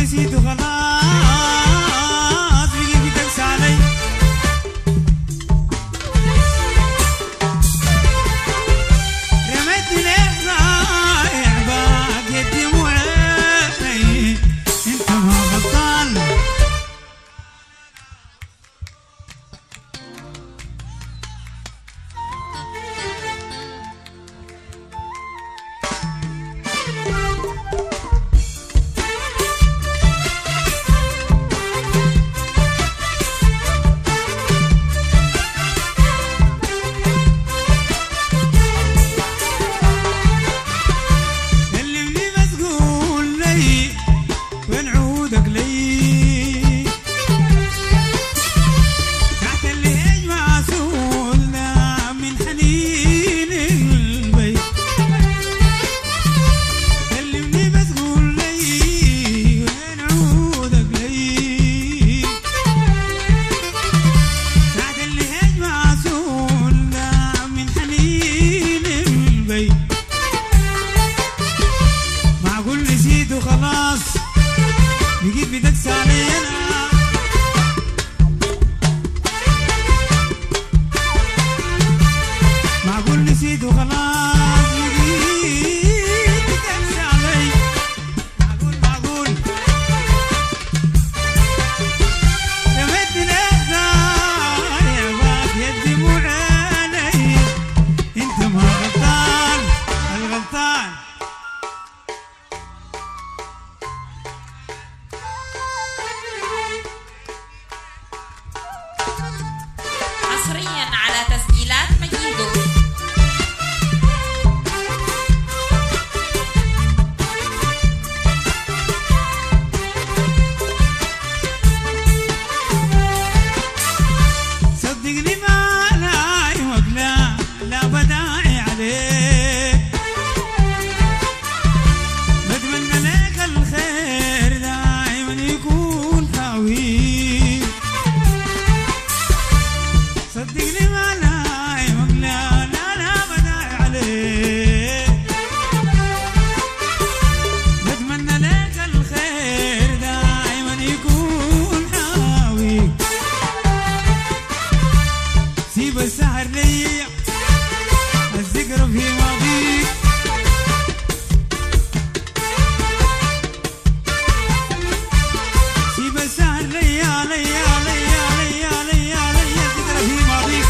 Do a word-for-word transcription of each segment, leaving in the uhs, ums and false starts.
نسيت وخلاص بقيت تقسى علي رميتني ليه ضايع باقي الدموع عيني انت ما غلطان خلاص بقيت بتقسى علي انا معقول نسيت وخلاص بقيت بتقسى علي معقول معقول رميتني ليه ضايع باقي الدموع عيني انت ما غلطان الغلطان حصريا على تسجيلات مجيدو. صدقني ما لاي وقلا لا بداعي عليك بتمنى لك الخير دائما يكون حاويك صدقني ما لاي وقلا لا لا بداعي عليك بتمنى لك الخير دائما يكون حاويك سيب السهر ليا الذكر في ماضيك سيب السهر ليا ليا ليا ليا ليا ليا الذكر في ماضيك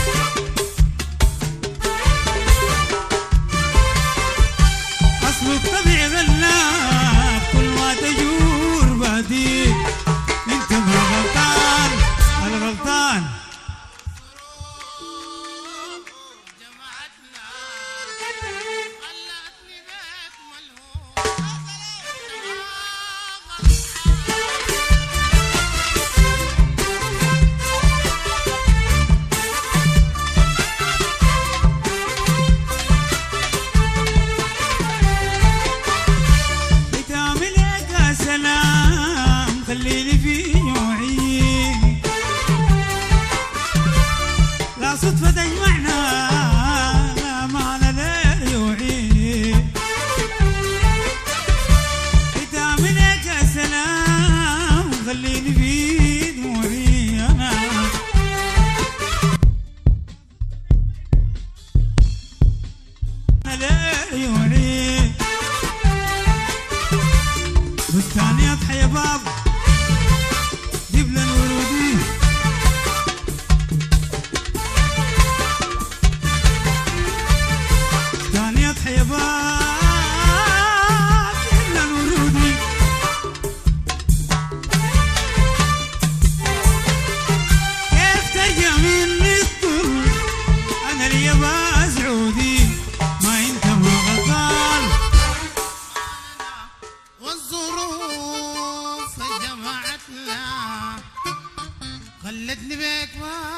أصل الطبيعي غلاب كل ما تجور بعديك انت ما غلطان الغلطان بتعمل هيك يا سلام خليني في نوعي لا صدفة تجمعنا لا معنى لريوعي بتعمل هيك يا سلام خليني في دموعي انا لريوعي بستاني اضحى يا باب جيب لنا الورودي بستاني اضحى يا باب جيب لنا الورودي كيف ترجع مني الطول انا لي باز عودي ما انت ما غلطان والظروف جمعتنا خلتني بيك ما